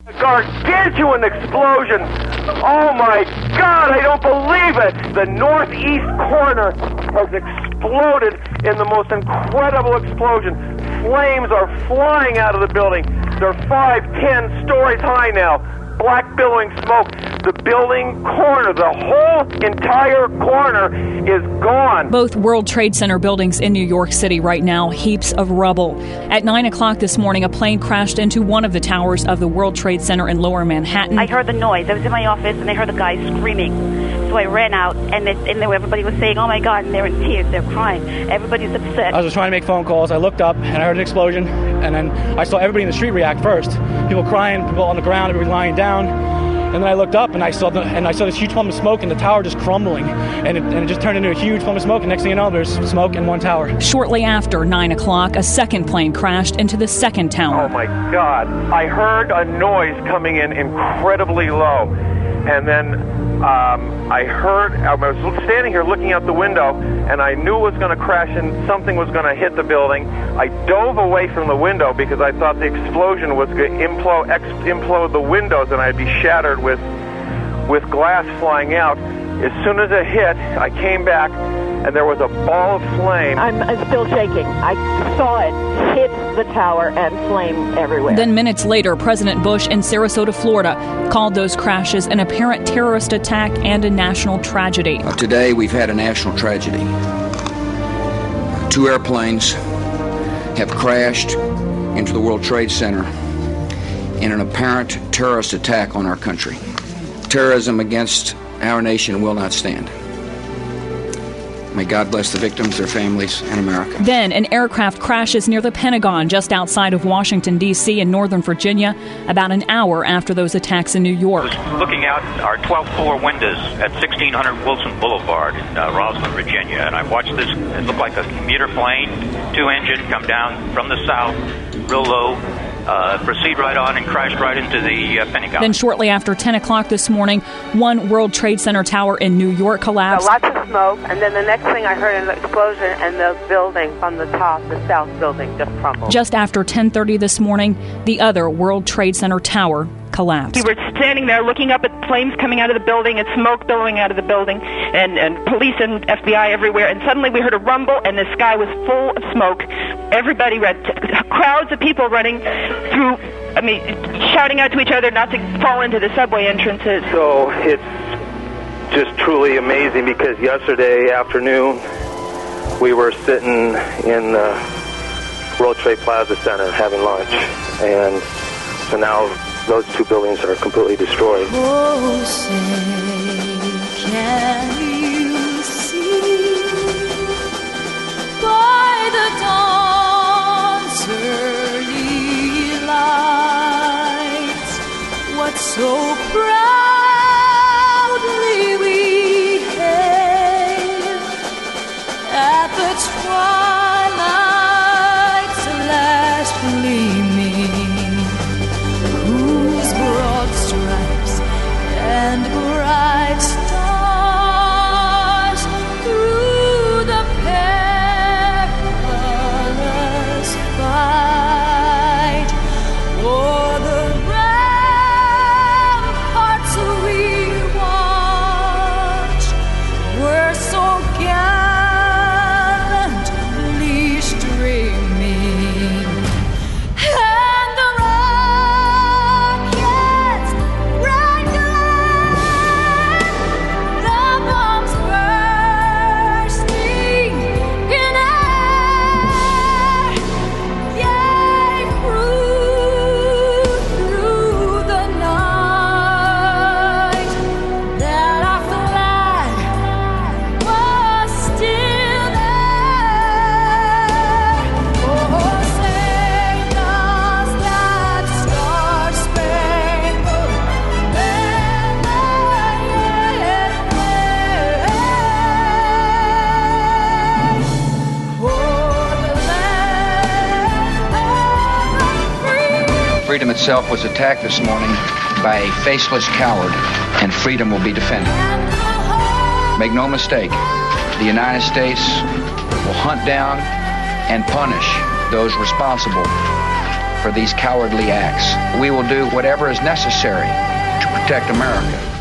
A gargantuan explosion. Oh my God, I don't believe it. The northeast corner has exploded in the most incredible explosion. Flames are flying out of the building. They're 5-10 stories high now. Black billowing smoke. The building corner, the whole entire corner is gone. Both World Trade Center buildings in New York City right now, heaps of rubble. At 9 o'clock this morning, a plane crashed into one of the towers of the World Trade Center in Lower Manhattan. I heard the noise. I was in my office, and I heard the guy screaming. So I ran out, and everybody was saying, oh, my God, and they're in tears. They're crying. Everybody's upset. I was trying to make phone calls. I looked up, and I heard an explosion, and then I saw everybody in the street react first. People crying, people on the ground, everybody lying down. And then I looked up and I saw this huge plume of smoke and the tower just crumbling, and it just turned into a huge plume of smoke. And next thing you know, there's smoke in one tower. Shortly after 9 o'clock, a second plane crashed into the second tower. Oh my God! I heard a noise coming in incredibly low, and then I was standing here looking out the window, and I knew it was going to crash and something was going to hit the building. I dove away from the window because I thought the explosion was going to implode the windows and I'd be shattered with glass flying out. As soon as it hit, I came back and there was a ball of flame. I'm still shaking. I saw it hit the tower and flame everywhere. Then minutes later, President Bush in Sarasota, Florida, called those crashes an apparent terrorist attack and a national tragedy. Today, we've had a national tragedy. 2 airplanes have crashed into the World Trade Center in an apparent terrorist attack on our country. Terrorism against our nation will not stand. May God bless the victims, their families, and America. Then an aircraft crashes near the Pentagon just outside of Washington, D.C. in Northern Virginia about an hour after those attacks in New York. I was looking out our 12th floor windows at 1600 Wilson Boulevard in Rosslyn, Virginia, and I watched this. It looked like a commuter plane, 2-engine, come down from the south, real low, proceed right on and crashed right into the Pentagon. Then shortly after 10 o'clock this morning, one World Trade Center tower in New York collapsed. Lots of smoke, and then the next thing I heard an explosion, and the building from the top, the south building, just crumbled. Just after 10:30 this morning, the other World Trade Center tower collapsed. We were standing there looking up at flames coming out of the building and smoke billowing out of the building, and police and FBI everywhere, and suddenly we heard a rumble and the sky was full of smoke. Everybody crowds of people running through, shouting out to each other not to fall into the subway entrances. So it's just truly amazing because yesterday afternoon we were sitting in the World Trade Plaza Center having lunch, and so now those 2 buildings are completely destroyed. Oh, say, can you see by the dawn's early light what so proudly we hailed at the twilight's last gleaming, whose broad stripes and bright stars through the perilous fight o'er the ramparts we watched were so gallantly streaming. And the rockets rang glad, the bombs bursting in air gave proof through the night that our flag was still there. Oh, say does that star-spangled banner yet wave o'er the land of free? Freedom itself was attacked this morning by a faceless coward, and freedom will be defended. Make no mistake, the United States will hunt down and punish those responsible for these cowardly acts. We will do whatever is necessary to protect America.